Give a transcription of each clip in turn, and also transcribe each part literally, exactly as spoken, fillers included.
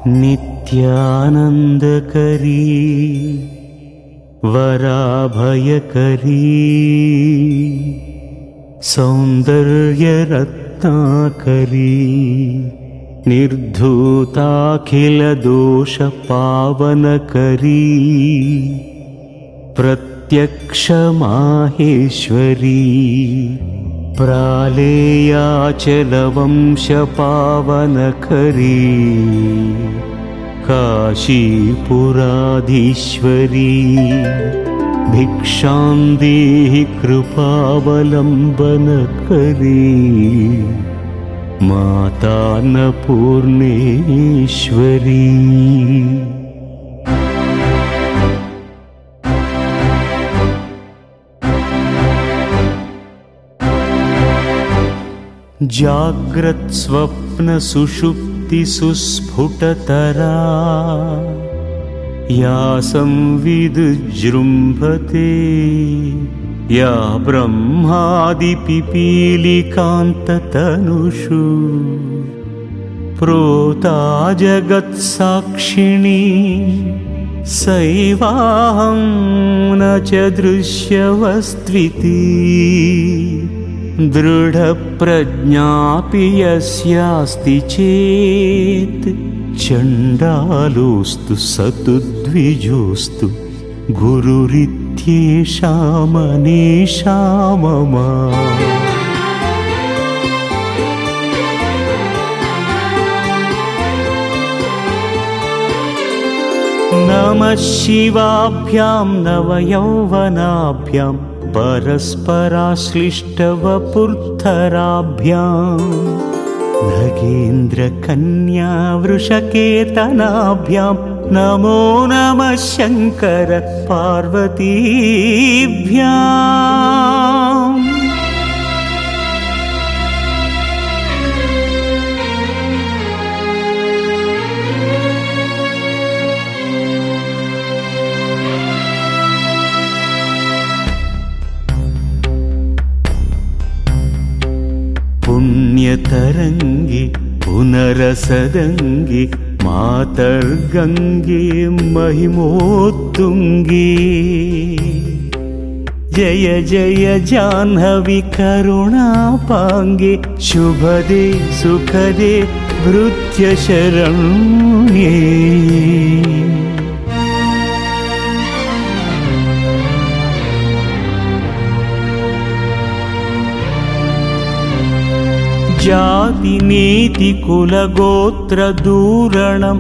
नित्यानन्दकरी वराभयकरी सौन्दर्यरत्नाकरी निर्धूताखिलदोषपावनकरी प्रत्यक्षमाहेश्वरी प्रालेयाचलवंशपावनकरी काशीपुराधीश्वरी भिक्षां देहि कृपावलम्बनकरी माता अन्नपूर्णेश्वरी। जाग्रत् स्वप्न सुषुप्ति सुस्फुटतरा या संविदुजृम्भते या ब्रह्मादिपिपीलिकान्ततनुषु प्रोता जगत्साक्षिणी सैवाहं न च दृश्यवस्त्विति दृढप्रज्ञापि यस्यास्ति चेत् चण्डालोऽस्तु सतु द्विजोऽस्तु गुरुरित्येषा मनीषा मम। नमः शिवाभ्यां नवयौवनाभ्यां परस्पराश्लिष्टवपुर्धराभ्यां नगेन्द्रकन्या वृषकेतनाभ्यां नमो नमः शङ्कर पार्वतीभ्याम्। पुण्यतरङ्गे पुनरसदङ्गे मातर्गङ्गे महिमोत्तुङ्गे जय जय जाह्नवी करुणापाङ्गे शुभदे सुखदे भृत्यशरण्ये। जातिनीति कुलगोत्रदूरणं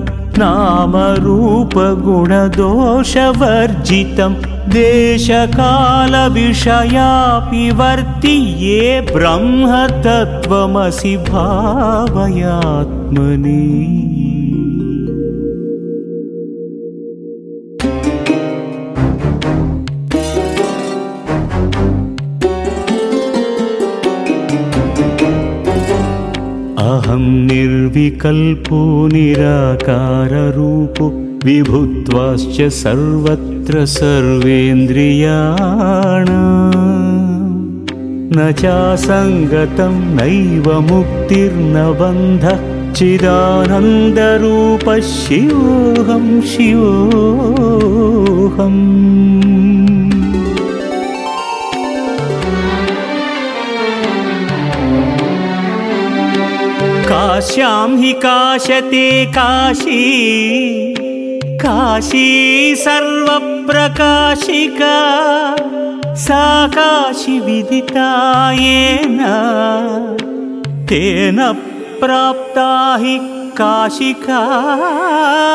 नामरूपगुणदोषवर्जितं देशकालविषयापि ये ब्रह्मतत्त्वमसि भावयात्मनि। अहं निर्विकल्पो निराकाररूपो विभुत्वाश्च सर्वत्र सर्वेन्द्रियाणां न चासङ्गतं नैव मुक्तिर्न बन्धः चिदानन्दरूपः शिवोऽहं शिवोऽहम्। काश्यां हि काशते काशी काशी सर्वप्रकाशिका सा काशी विदिता येन तेन प्राप्ता हि काशिका